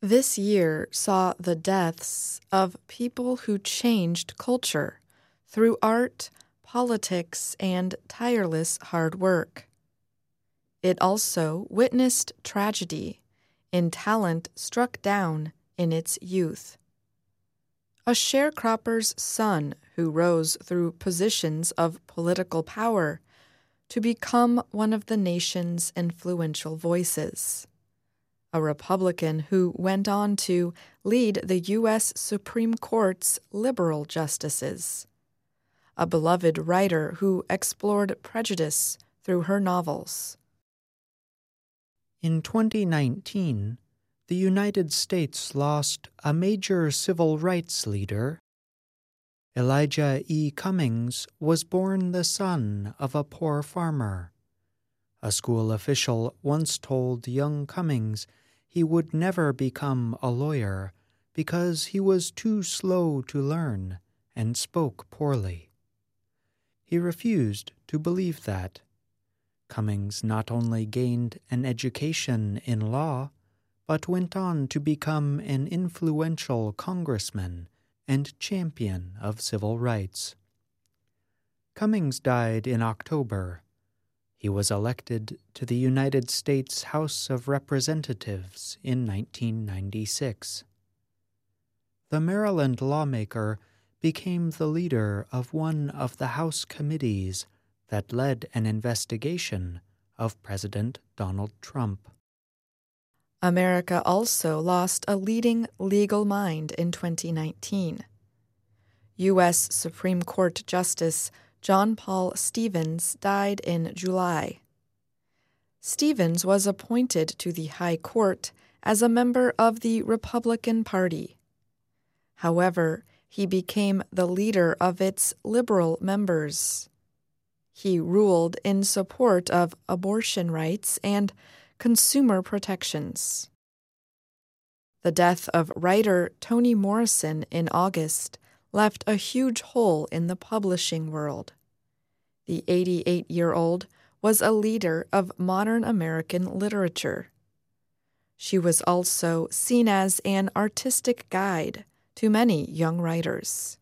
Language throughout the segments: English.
This year saw the deaths of people who changed culture through art, politics, and tireless hard work. It also witnessed tragedy in talent struck down in its youth. A sharecropper's son who rose through positions of political power to become one of the nation's influential voices. A Republican who went on to lead the U.S. Supreme Court's liberal justices. A beloved writer who explored prejudice through her novels. In 2019, the United States lost a major civil rights leader. Elijah E. Cummings was born the son of a poor farmer. A school official once told young Cummings he would never become a lawyer because he was too slow to learn and spoke poorly. He refused to believe that. Cummings not only gained an education in law, but went on to become an influential congressman and champion of civil rights. Cummings died in October. He was elected to the United States House of Representatives in 1996. The Maryland lawmaker became the leader of one of the House committees that led an investigation of President Donald Trump. America also lost a leading legal mind in 2019. U.S. Supreme Court Justice John Paul Stevens died in July. Stevens was appointed to the High Court as a member of the Republican Party. However, he became the leader of its liberal members. He ruled in support of abortion rights and consumer protections. The death of writer Toni Morrison in August left a huge hole in the publishing world. The 88-year-old was a leader of modern American literature. She was also seen as an artistic guide to many young writers.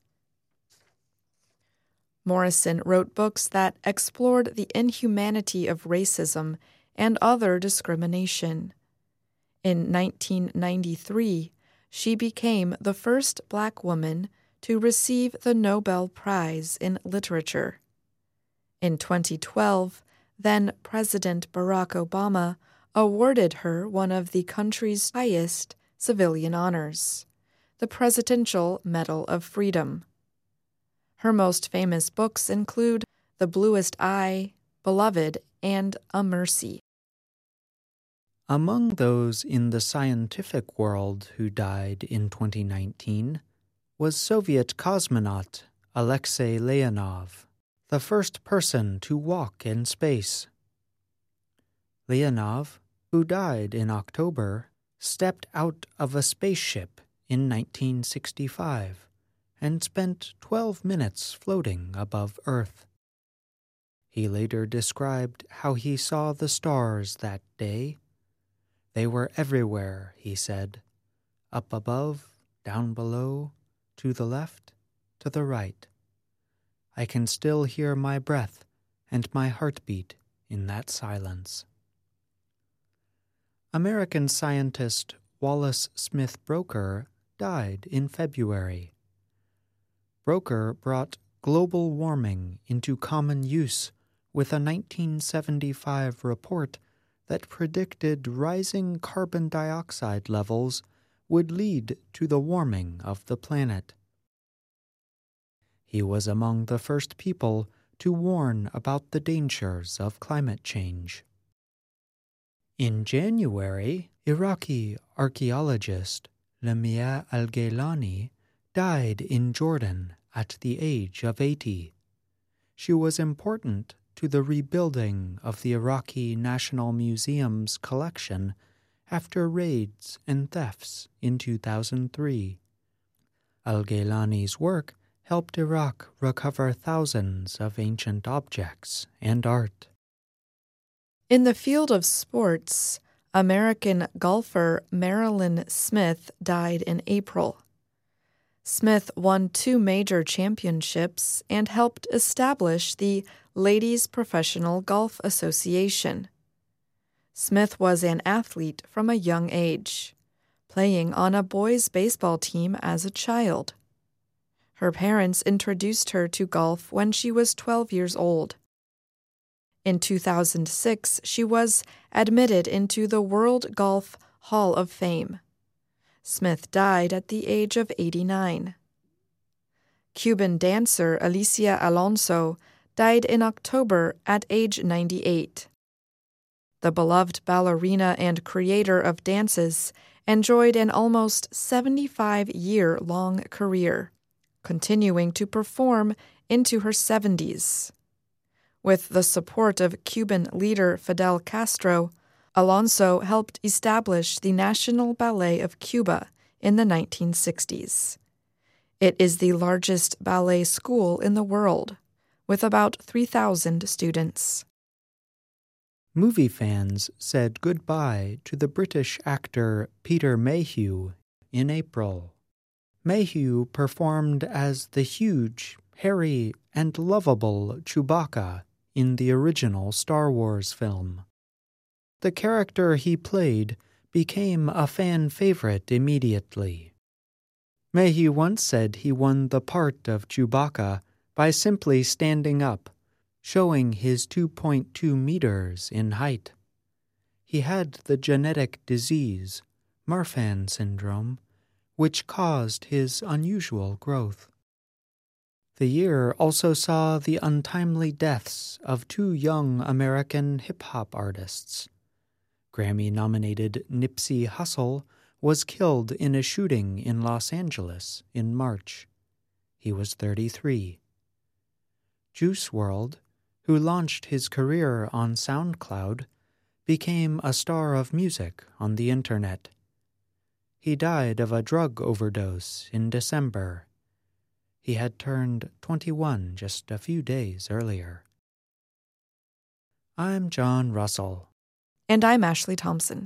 Morrison wrote books that explored the inhumanity of racism and other discrimination. In 1993, she became the first Black woman to receive the Nobel Prize in Literature. In 2012, then President Barack Obama awarded her one of the country's highest civilian honors, the Presidential Medal of Freedom. Her most famous books include The Bluest Eye, Beloved, and A Mercy. Among those in the scientific world who died in 2019 was Soviet cosmonaut Alexei Leonov, the first person to walk in space. Leonov, who died in October, stepped out of a spaceship in 1965 and spent 12 minutes floating above Earth. He later described how he saw the stars that day. They were everywhere, he said, up above, down below, to the left, to the right. I can still hear my breath and my heartbeat in that silence. American scientist Wallace Smith Broecker died in February. Broecker brought global warming into common use with a 1975 report that predicted rising carbon dioxide levels would lead to the warming of the planet. He was among the first people to warn about the dangers of climate change. In January, Iraqi archaeologist Lamia al-Gailani died in Jordan at the age of 80. She was important to the rebuilding of the Iraqi National Museum's collection after raids and thefts in 2003. Al-Gailani's work helped Iraq recover thousands of ancient objects and art. In the field of sports, American golfer Marilyn Smith died in April. Smith won 2 major championships and helped establish the Ladies Professional Golf Association. Smith was an athlete from a young age, playing on a boys' baseball team as a child. Her parents introduced her to golf when she was 12 years old. In 2006, she was admitted into the World Golf Hall of Fame. Smith died at the age of 89. Cuban dancer Alicia Alonso died in October at age 98. The beloved ballerina and creator of dances enjoyed an almost 75-year-long career, continuing to perform into her 70s. With the support of Cuban leader Fidel Castro, Alonso helped establish the National Ballet of Cuba in the 1960s. It is the largest ballet school in the world, with about 3,000 students. Movie fans said goodbye to the British actor Peter Mayhew in April. Mayhew performed as the huge, hairy, and lovable Chewbacca in the original Star Wars film. The character he played became a fan favorite immediately. Mayhew once said he won the part of Chewbacca by simply standing up, showing his 2.2 meters in height. He had the genetic disease, Marfan syndrome, which caused his unusual growth. The year also saw the untimely deaths of 2 young American hip-hop artists. Grammy-nominated Nipsey Hussle was killed in a shooting in Los Angeles in March. He was 33. Juice WRLD, who launched his career on SoundCloud, became a star of music on the internet. He died of a drug overdose in December. He had turned 21 just a few days earlier. I'm John Russell. And I'm Ashley Thompson.